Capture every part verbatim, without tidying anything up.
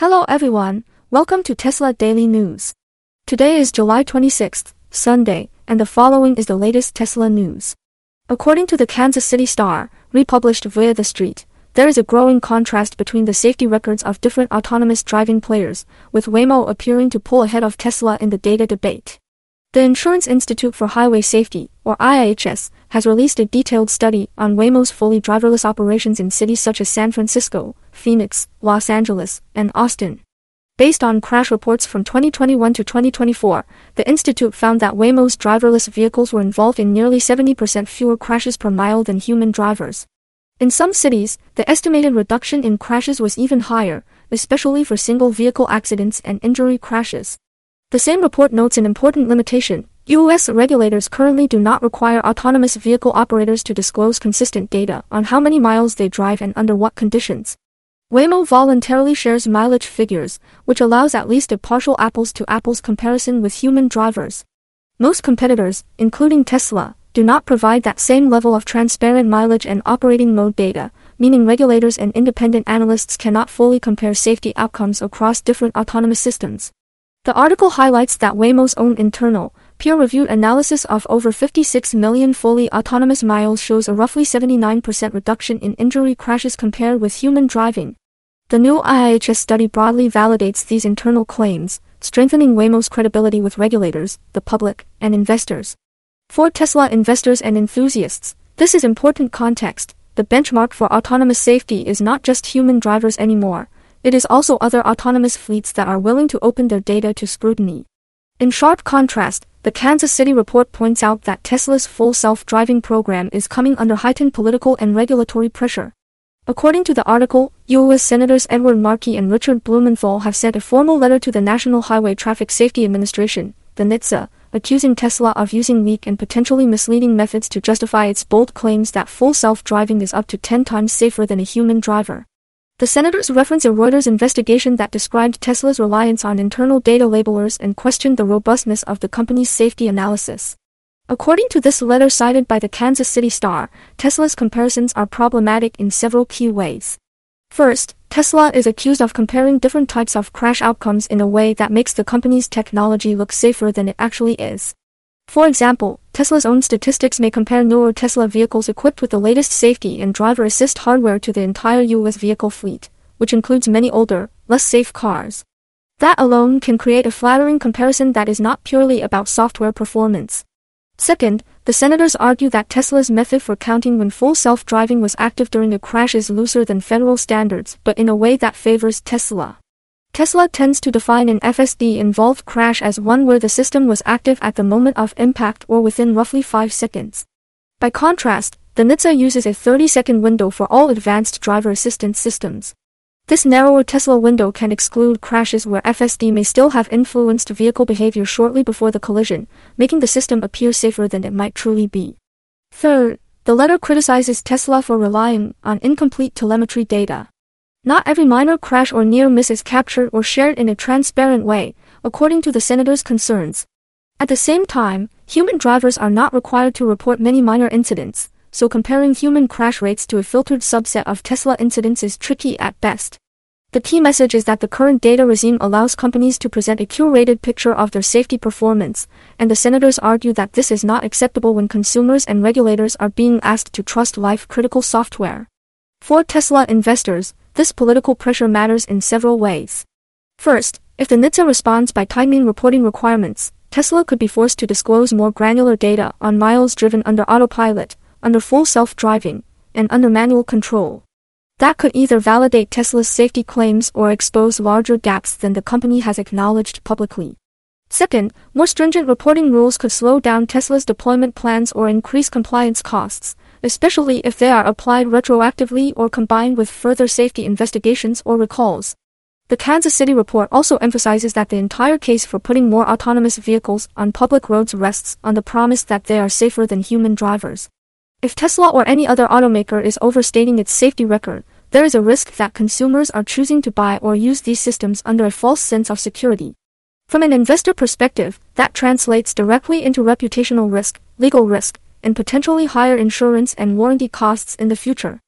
Hello everyone, welcome to Tesla Daily News. Today is July twenty-sixth, Sunday, and the following is the latest Tesla news. According to the Kansas City Star, republished via The Street, there is a growing contrast between the safety records of different autonomous driving players, with Waymo appearing to pull ahead of Tesla in the data debate. The Insurance Institute for Highway Safety, or I I H S, has released a detailed study on Waymo's fully driverless operations in cities such as San Francisco, Phoenix, Los Angeles, and Austin. Based on crash reports from twenty twenty-one to twenty twenty-four, the institute found that Waymo's driverless vehicles were involved in nearly seventy percent fewer crashes per mile than human drivers. In some cities, the estimated reduction in crashes was even higher, especially for single-vehicle accidents and injury crashes. The same report notes an important limitation. U S regulators currently do not require autonomous vehicle operators to disclose consistent data on how many miles they drive and under what conditions. Waymo voluntarily shares mileage figures, which allows at least a partial apples-to-apples comparison with human drivers. Most competitors, including Tesla, do not provide that same level of transparent mileage and operating mode data, meaning regulators and independent analysts cannot fully compare safety outcomes across different autonomous systems. The article highlights that Waymo's own internal, peer-reviewed analysis of over fifty-six million fully autonomous miles shows a roughly seventy-nine percent reduction in injury crashes compared with human driving. The new I I H S study broadly validates these internal claims, strengthening Waymo's credibility with regulators, the public, and investors. For Tesla investors and enthusiasts, this is important context. The benchmark for autonomous safety is not just human drivers anymore. It is also other autonomous fleets that are willing to open their data to scrutiny. In sharp contrast, the Kansas City report points out that Tesla's full self-driving program is coming under heightened political and regulatory pressure. According to the article, U S Senators Edward Markey and Richard Blumenthal have sent a formal letter to the National Highway Traffic Safety Administration, the N H T S A, accusing Tesla of using weak and potentially misleading methods to justify its bold claims that full self-driving is up to ten times safer than a human driver. The senators reference a Reuters investigation that described Tesla's reliance on internal data labelers and questioned the robustness of the company's safety analysis. According to this letter cited by the Kansas City Star, Tesla's comparisons are problematic in several key ways. First, Tesla is accused of comparing different types of crash outcomes in a way that makes the company's technology look safer than it actually is. For example, Tesla's own statistics may compare newer Tesla vehicles equipped with the latest safety and driver assist hardware to the entire U S vehicle fleet, which includes many older, less safe cars. That alone can create a flattering comparison that is not purely about software performance. Second, the senators argue that Tesla's method for counting when full self-driving was active during a crash is looser than federal standards, but in a way that favors Tesla. Tesla tends to define an F S D-involved crash as one where the system was active at the moment of impact or within roughly five seconds. By contrast, the N H T S A uses a thirty-second window for all advanced driver assistance systems. This narrower Tesla window can exclude crashes where F S D may still have influenced vehicle behavior shortly before the collision, making the system appear safer than it might truly be. Third, the letter criticizes Tesla for relying on incomplete telemetry data. Not every minor crash or near miss is captured or shared in a transparent way, according to the senators' concerns. At the same time, human drivers are not required to report many minor incidents, so comparing human crash rates to a filtered subset of Tesla incidents is tricky at best. The key message is that the current data regime allows companies to present a curated picture of their safety performance, and the senators argue that this is not acceptable when consumers and regulators are being asked to trust life-critical software. For Tesla investors, this political pressure matters in several ways. First, if the N H T S A responds by tightening reporting requirements, Tesla could be forced to disclose more granular data on miles driven under autopilot, under full self-driving, and under manual control. That could either validate Tesla's safety claims or expose larger gaps than the company has acknowledged publicly. Second, more stringent reporting rules could slow down Tesla's deployment plans or increase compliance costs, especially if they are applied retroactively or combined with further safety investigations or recalls. The Kansas City report also emphasizes that the entire case for putting more autonomous vehicles on public roads rests on the promise that they are safer than human drivers. If Tesla or any other automaker is overstating its safety record, there is a risk that consumers are choosing to buy or use these systems under a false sense of security. From an investor perspective, that translates directly into reputational risk, legal risk, and potentially higher insurance and warranty costs in the future.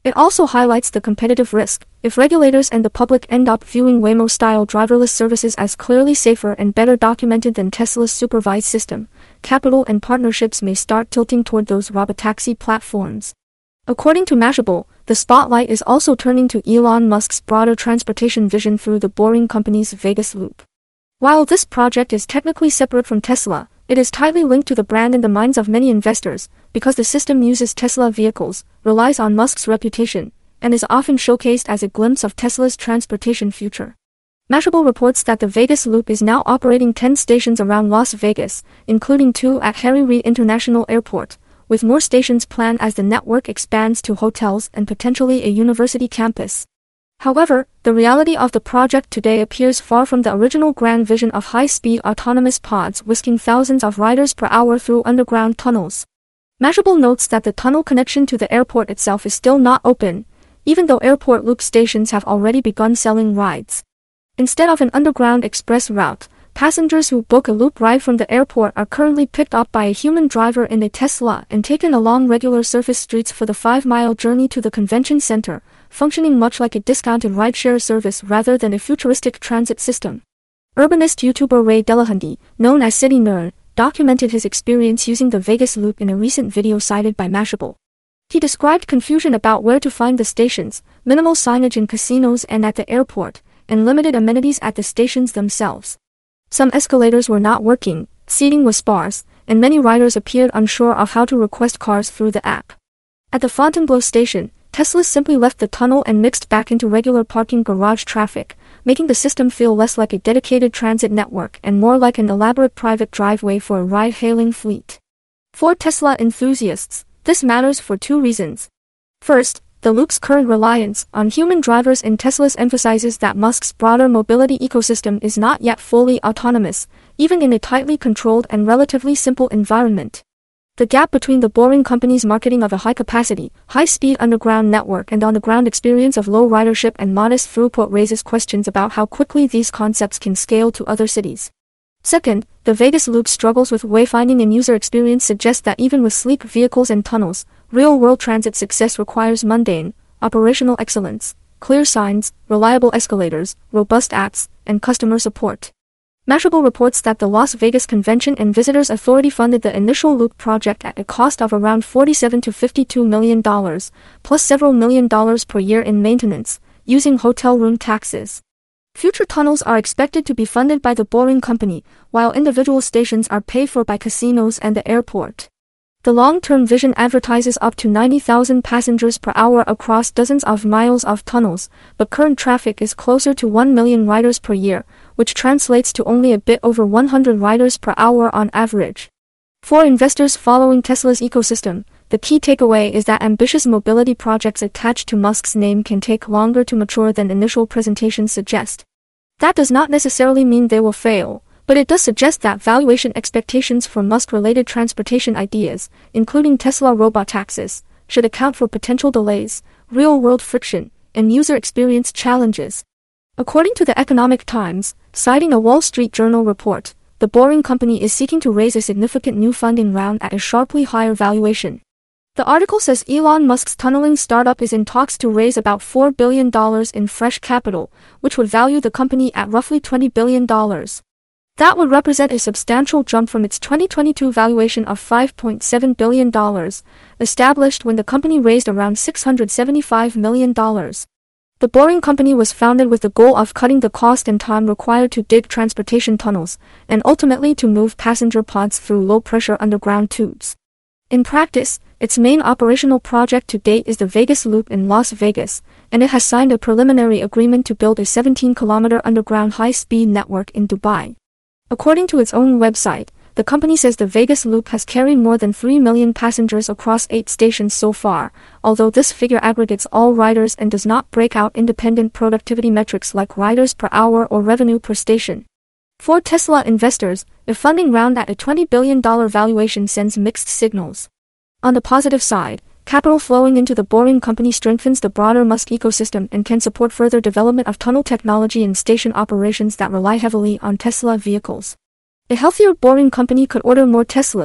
It also highlights the competitive risk. If regulators and the public end up viewing Waymo-style driverless services as clearly safer and better documented than Tesla's supervised system, capital and partnerships may start tilting toward those robotaxi platforms. According to Mashable, the spotlight is also turning to Elon Musk's broader transportation vision through the Boring Company's Vegas Loop. While this project is technically separate from Tesla, it is tightly linked to the brand in the minds of many investors, because the system uses Tesla vehicles, relies on Musk's reputation, and is often showcased as a glimpse of Tesla's transportation future. Mashable reports that the Vegas Loop is now operating ten stations around Las Vegas, including two at Harry Reid International Airport, with more stations planned as the network expands to hotels and potentially a university campus. However, the reality of the project today appears far from the original grand vision of high-speed autonomous pods whisking thousands of riders per hour through underground tunnels. Mashable notes that the tunnel connection to the airport itself is still not open, even though airport loop stations have already begun selling rides. Instead of an underground express route, passengers who book a loop ride from the airport are currently picked up by a human driver in a Tesla and taken along regular surface streets for the five-mile journey to the convention center, functioning much like a discounted rideshare service rather than a futuristic transit system. Urbanist YouTuber Ray Delahunty, known as City Nerd, documented his experience using the Vegas Loop in a recent video cited by Mashable. He described confusion about where to find the stations, minimal signage in casinos and at the airport, and limited amenities at the stations themselves. Some escalators were not working, seating was sparse, and many riders appeared unsure of how to request cars through the app. At the Fontainebleau station, Tesla simply left the tunnel and mixed back into regular parking garage traffic, making the system feel less like a dedicated transit network and more like an elaborate private driveway for a ride-hailing fleet. For Tesla enthusiasts, this matters for two reasons. First, the Loop's current reliance on human drivers in Tesla's emphasizes that Musk's broader mobility ecosystem is not yet fully autonomous, even in a tightly controlled and relatively simple environment. The gap between the Boring Company's marketing of a high-capacity, high-speed underground network and on-the-ground experience of low ridership and modest throughput raises questions about how quickly these concepts can scale to other cities. Second, the Vegas Loop struggles with wayfinding and user experience suggest that even with sleek vehicles and tunnels, real-world transit success requires mundane, operational excellence, clear signs, reliable escalators, robust apps, and customer support. Mashable reports that the Las Vegas Convention and Visitors Authority funded the initial Loop project at a cost of around forty-seven to fifty-two million dollars, plus several million dollars per year in maintenance, using hotel room taxes. Future tunnels are expected to be funded by the Boring Company, while individual stations are paid for by casinos and the airport. The long-term vision advertises up to ninety thousand passengers per hour across dozens of miles of tunnels, but current traffic is closer to one million riders per year, which translates to only a bit over one hundred riders per hour on average. For investors following Tesla's ecosystem, the key takeaway is that ambitious mobility projects attached to Musk's name can take longer to mature than initial presentations suggest. That does not necessarily mean they will fail, but it does suggest that valuation expectations for Musk-related transportation ideas, including Tesla robotaxis, should account for potential delays, real-world friction, and user experience challenges. According to the Economic Times, citing a Wall Street Journal report, the Boring Company is seeking to raise a significant new funding round at a sharply higher valuation. The article says Elon Musk's tunneling startup is in talks to raise about four billion dollars in fresh capital, which would value the company at roughly twenty billion dollars. That would represent a substantial jump from its twenty twenty-two valuation of five point seven billion dollars, established when the company raised around six hundred seventy-five million dollars. The Boring Company was founded with the goal of cutting the cost and time required to dig transportation tunnels, and ultimately to move passenger pods through low-pressure underground tubes. In practice, its main operational project to date is the Vegas Loop in Las Vegas, and it has signed a preliminary agreement to build a seventeen kilometer underground high-speed network in Dubai. According to its own website, the company says the Vegas Loop has carried more than three million passengers across eight stations so far, although this figure aggregates all riders and does not break out independent productivity metrics like riders per hour or revenue per station. For Tesla investors, a funding round at a twenty billion dollars valuation sends mixed signals. On the positive side, capital flowing into the Boring Company strengthens the broader Musk ecosystem and can support further development of tunnel technology and station operations that rely heavily on Tesla vehicles. A healthier Boring Company could order more Teslas,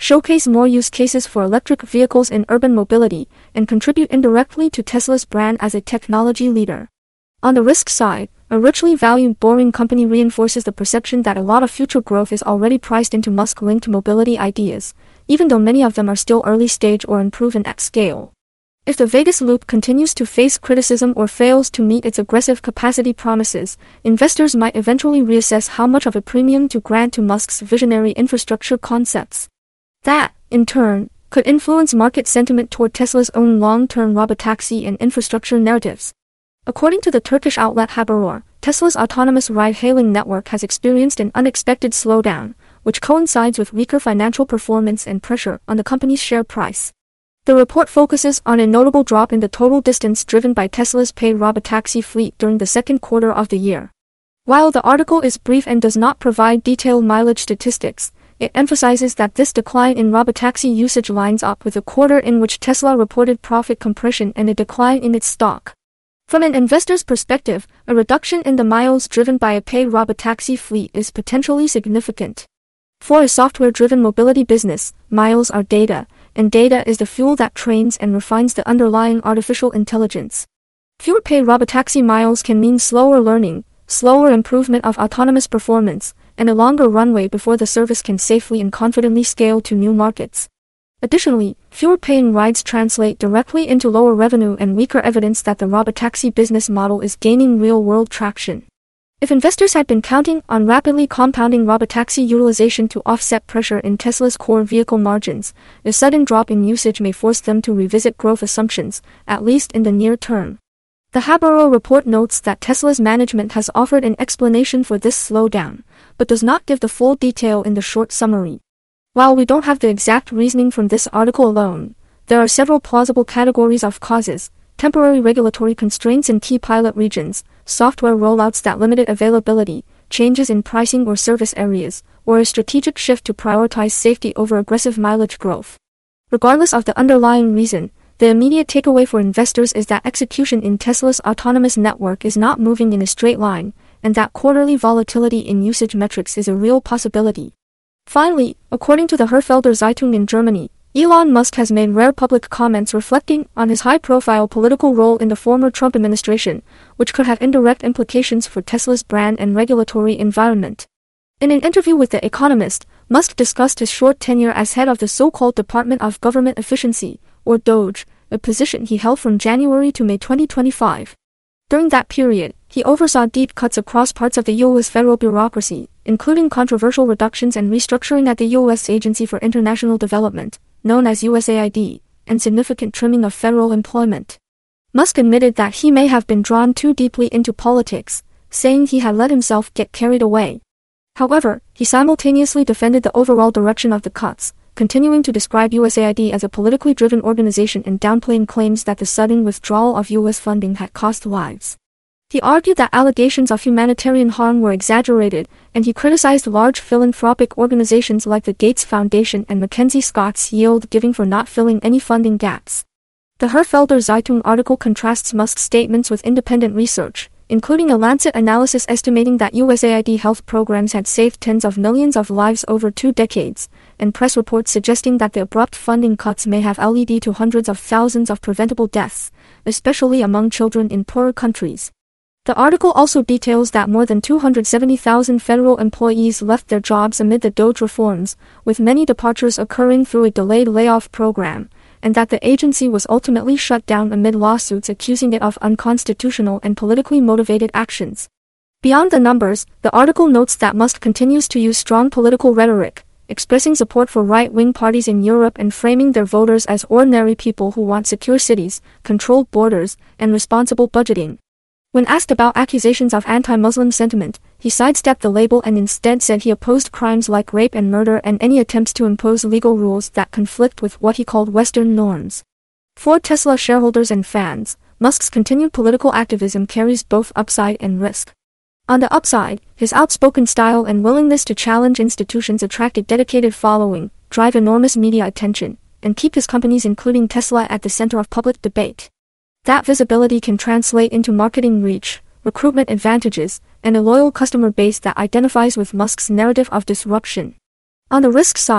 showcase more use cases for electric vehicles in urban mobility, and contribute indirectly to Tesla's brand as a technology leader. On the risk side, a richly valued Boring Company reinforces the perception that a lot of future growth is already priced into Musk-linked mobility ideas, even though many of them are still early stage or unproven at scale. If the Vegas Loop continues to face criticism or fails to meet its aggressive capacity promises, investors might eventually reassess how much of a premium to grant to Musk's visionary infrastructure concepts. That, in turn, could influence market sentiment toward Tesla's own long-term robotaxi and infrastructure narratives. According to the Turkish outlet Haber, Tesla's autonomous ride-hailing network has experienced an unexpected slowdown, which coincides with weaker financial performance and pressure on the company's share price. The report focuses on a notable drop in the total distance driven by Tesla's paid robotaxi fleet during the second quarter of the year. While the article is brief and does not provide detailed mileage statistics, it emphasizes that this decline in robotaxi usage lines up with a quarter in which Tesla reported profit compression and a decline in its stock. From an investor's perspective, a reduction in the miles driven by a paid robotaxi fleet is potentially significant. For a software-driven mobility business, miles are data, and data is the fuel that trains and refines the underlying artificial intelligence. Fewer paid robotaxi miles can mean slower learning, slower improvement of autonomous performance, and a longer runway before the service can safely and confidently scale to new markets. Additionally, fewer paying rides translate directly into lower revenue and weaker evidence that the robotaxi business model is gaining real-world traction. If investors had been counting on rapidly compounding robotaxi utilization to offset pressure in Tesla's core vehicle margins, a sudden drop in usage may force them to revisit growth assumptions, at least in the near term. The Haber report notes that Tesla's management has offered an explanation for this slowdown, but does not give the full detail in the short summary. While we don't have the exact reasoning from this article alone, there are several plausible categories of causes: temporary regulatory constraints in key pilot regions, software rollouts that limited availability, changes in pricing or service areas, or a strategic shift to prioritize safety over aggressive mileage growth. Regardless of the underlying reason, the immediate takeaway for investors is that execution in Tesla's autonomous network is not moving in a straight line, and that quarterly volatility in usage metrics is a real possibility. Finally, according to the Herfelder Zeitung in Germany, Elon Musk has made rare public comments reflecting on his high-profile political role in the former Trump administration, which could have indirect implications for Tesla's brand and regulatory environment. In an interview with The Economist, Musk discussed his short tenure as head of the so-called Department of Government Efficiency, or DOGE, a position he held from January to May twenty twenty-five. During that period, he oversaw deep cuts across parts of the U S federal bureaucracy, including controversial reductions and restructuring at the U S Agency for International Development, known as U S A I D, and significant trimming of federal employment. Musk admitted that he may have been drawn too deeply into politics, saying he had let himself get carried away. However, he simultaneously defended the overall direction of the cuts, continuing to describe U S A I D as a politically driven organization and downplaying claims that the sudden withdrawal of U S funding had cost lives. He argued that allegations of humanitarian harm were exaggerated, and he criticized large philanthropic organizations like the Gates Foundation and Mackenzie Scott's Yield Giving for not filling any funding gaps. The Herfelder Zeitung article contrasts Musk's statements with independent research, including a Lancet analysis estimating that U S A I D health programs had saved tens of millions of lives over two decades, and press reports suggesting that the abrupt funding cuts may have led to hundreds of thousands of preventable deaths, especially among children in poorer countries. The article also details that more than two hundred seventy thousand federal employees left their jobs amid the DOGE reforms, with many departures occurring through a delayed layoff program, and that the agency was ultimately shut down amid lawsuits accusing it of unconstitutional and politically motivated actions. Beyond the numbers, the article notes that Musk continues to use strong political rhetoric, expressing support for right-wing parties in Europe and framing their voters as ordinary people who want secure cities, controlled borders, and responsible budgeting. When asked about accusations of anti-Muslim sentiment, he sidestepped the label and instead said he opposed crimes like rape and murder and any attempts to impose legal rules that conflict with what he called Western norms. For Tesla shareholders and fans, Musk's continued political activism carries both upside and risk. On the upside, his outspoken style and willingness to challenge institutions attract a dedicated following, drive enormous media attention, and keep his companies including Tesla at the center of public debate. That visibility can translate into marketing reach, recruitment advantages, and a loyal customer base that identifies with Musk's narrative of disruption. On the risk side,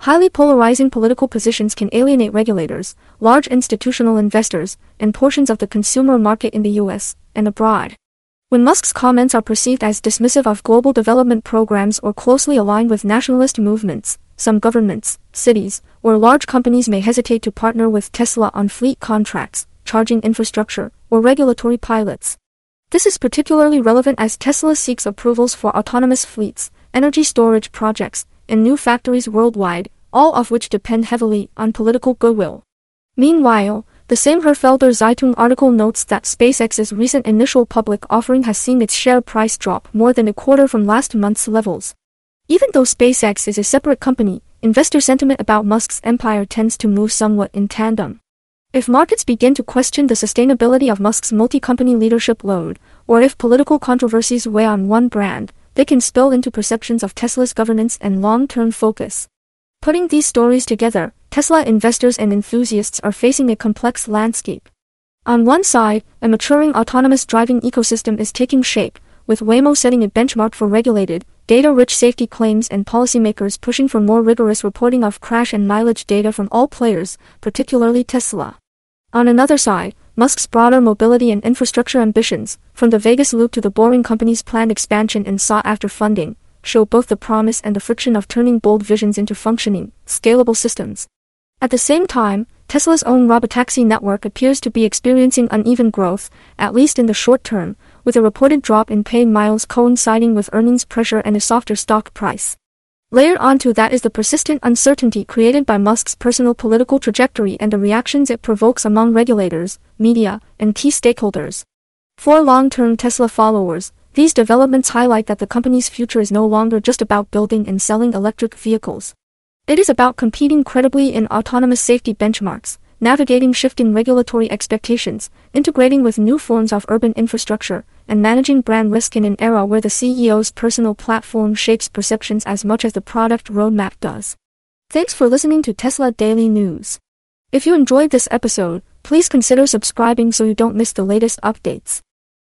Highly polarizing political positions can alienate regulators, large institutional investors, and portions of the consumer market in the U S and abroad. When Musk's comments are perceived as dismissive of global development programs or closely aligned with nationalist movements, some governments, cities, or large companies may hesitate to partner with Tesla on fleet contracts, charging infrastructure, or regulatory pilots. This is particularly relevant as Tesla seeks approvals for autonomous fleets, energy storage projects, and new factories worldwide, all of which depend heavily on political goodwill. Meanwhile, the same Herfelder Zeitung article notes that SpaceX's recent initial public offering has seen its share price drop more than a quarter from last month's levels. Even though SpaceX is a separate company, investor sentiment about Musk's empire tends to move somewhat in tandem. If markets begin to question the sustainability of Musk's multi-company leadership load, or if political controversies weigh on one brand, they can spill into perceptions of Tesla's governance and long-term focus. Putting these stories together, Tesla investors and enthusiasts are facing a complex landscape. On one side, a maturing autonomous driving ecosystem is taking shape, with Waymo setting a benchmark for regulated, data-rich safety claims and policymakers pushing for more rigorous reporting of crash and mileage data from all players, particularly Tesla. On another side, Musk's broader mobility and infrastructure ambitions, from the Vegas Loop to the Boring Company's planned expansion and sought-after funding, show both the promise and the friction of turning bold visions into functioning, scalable systems. At the same time, Tesla's own robotaxi network appears to be experiencing uneven growth, at least in the short term, with a reported drop in paid miles coinciding with earnings pressure and a softer stock price. Layered onto that is the persistent uncertainty created by Musk's personal political trajectory and the reactions it provokes among regulators, media, and key stakeholders. For long-term Tesla followers, these developments highlight that the company's future is no longer just about building and selling electric vehicles. It is about competing credibly in autonomous safety benchmarks, navigating shifting regulatory expectations, integrating with new forms of urban infrastructure, and managing brand risk in an era where the C E O's personal platform shapes perceptions as much as the product roadmap does. Thanks for listening to Tesla Daily News. If you enjoyed this episode, please consider subscribing so you don't miss the latest updates.